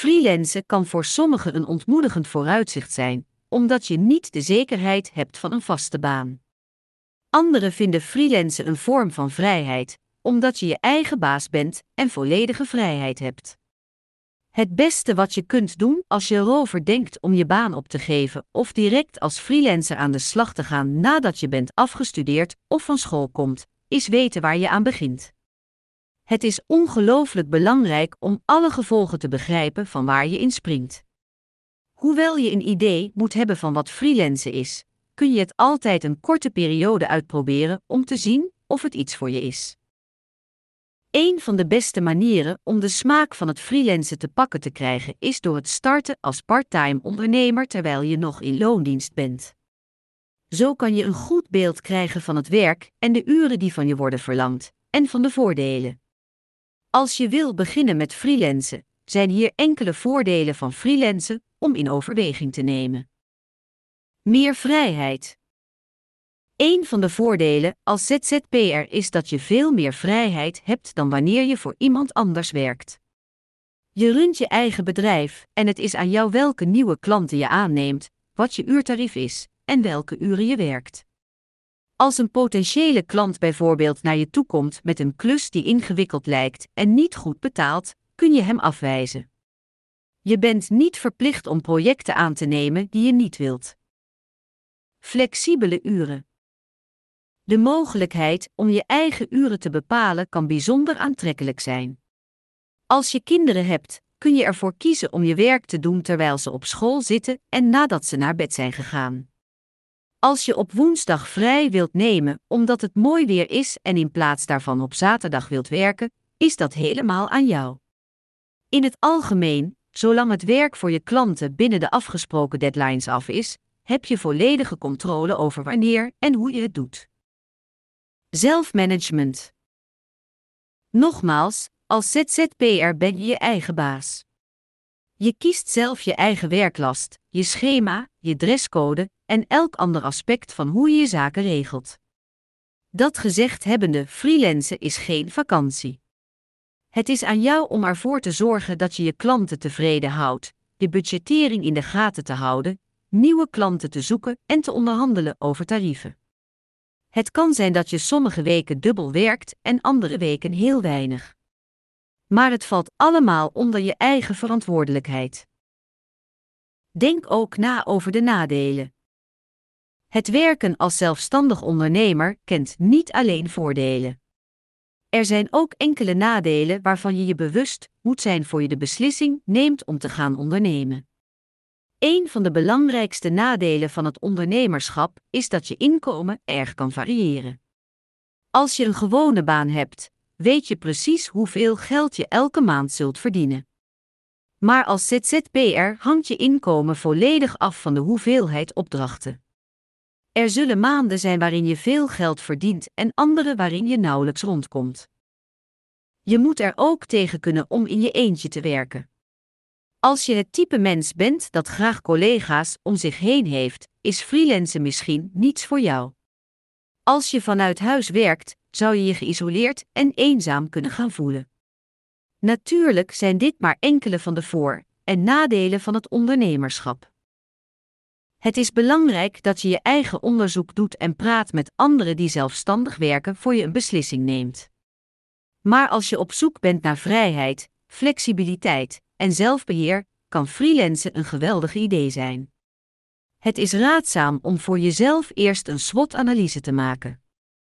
Freelancen kan voor sommigen een ontmoedigend vooruitzicht zijn, omdat je niet de zekerheid hebt van een vaste baan. Anderen vinden freelancen een vorm van vrijheid, omdat je je eigen baas bent en volledige vrijheid hebt. Het beste wat je kunt doen als je erover denkt om je baan op te geven of direct als freelancer aan de slag te gaan nadat je bent afgestudeerd of van school komt, is weten waar je aan begint. Het is ongelooflijk belangrijk om alle gevolgen te begrijpen van waar je in springt. Hoewel je een idee moet hebben van wat freelancen is, kun je het altijd een korte periode uitproberen om te zien of het iets voor je is. Een van de beste manieren om de smaak van het freelancen te pakken te krijgen is door het starten als parttime ondernemer terwijl je nog in loondienst bent. Zo kan je een goed beeld krijgen van het werk en de uren die van je worden verlangd, en van de voordelen. Als je wil beginnen met freelancen, zijn hier enkele voordelen van freelancen om in overweging te nemen. Meer vrijheid. Een van de voordelen als ZZP'er is dat je veel meer vrijheid hebt dan wanneer je voor iemand anders werkt. Je runt je eigen bedrijf en het is aan jou welke nieuwe klanten je aanneemt, wat je uurtarief is en welke uren je werkt. Als een potentiële klant bijvoorbeeld naar je toe komt met een klus die ingewikkeld lijkt en niet goed betaalt, kun je hem afwijzen. Je bent niet verplicht om projecten aan te nemen die je niet wilt. Flexibele uren. De mogelijkheid om je eigen uren te bepalen kan bijzonder aantrekkelijk zijn. Als je kinderen hebt, kun je ervoor kiezen om je werk te doen terwijl ze op school zitten en nadat ze naar bed zijn gegaan. Als je op woensdag vrij wilt nemen omdat het mooi weer is en in plaats daarvan op zaterdag wilt werken, is dat helemaal aan jou. In het algemeen, zolang het werk voor je klanten binnen de afgesproken deadlines af is, heb je volledige controle over wanneer en hoe je het doet. Zelfmanagement. Nogmaals, als ZZP'er ben je je eigen baas. Je kiest zelf je eigen werklast, je schema, je dresscode en elk ander aspect van hoe je je zaken regelt. Dat gezegd hebbende, freelancen is geen vakantie. Het is aan jou om ervoor te zorgen dat je je klanten tevreden houdt, je budgettering in de gaten te houden, nieuwe klanten te zoeken en te onderhandelen over tarieven. Het kan zijn dat je sommige weken dubbel werkt en andere weken heel weinig. Maar het valt allemaal onder je eigen verantwoordelijkheid. Denk ook na over de nadelen. Het werken als zelfstandig ondernemer kent niet alleen voordelen. Er zijn ook enkele nadelen waarvan je je bewust moet zijn voor je de beslissing neemt om te gaan ondernemen. Een van de belangrijkste nadelen van het ondernemerschap is dat je inkomen erg kan variëren. Als je een gewone baan hebt, weet je precies hoeveel geld je elke maand zult verdienen. Maar als ZZP'er hangt je inkomen volledig af van de hoeveelheid opdrachten. Er zullen maanden zijn waarin je veel geld verdient en andere waarin je nauwelijks rondkomt. Je moet er ook tegen kunnen om in je eentje te werken. Als je het type mens bent dat graag collega's om zich heen heeft, is freelancen misschien niets voor jou. Als je vanuit huis werkt, zou je je geïsoleerd en eenzaam kunnen gaan voelen. Natuurlijk zijn dit maar enkele van de voor- en nadelen van het ondernemerschap. Het is belangrijk dat je je eigen onderzoek doet en praat met anderen die zelfstandig werken voor je een beslissing neemt. Maar als je op zoek bent naar vrijheid, flexibiliteit en zelfbeheer, kan freelancen een geweldig idee zijn. Het is raadzaam om voor jezelf eerst een SWOT-analyse te maken.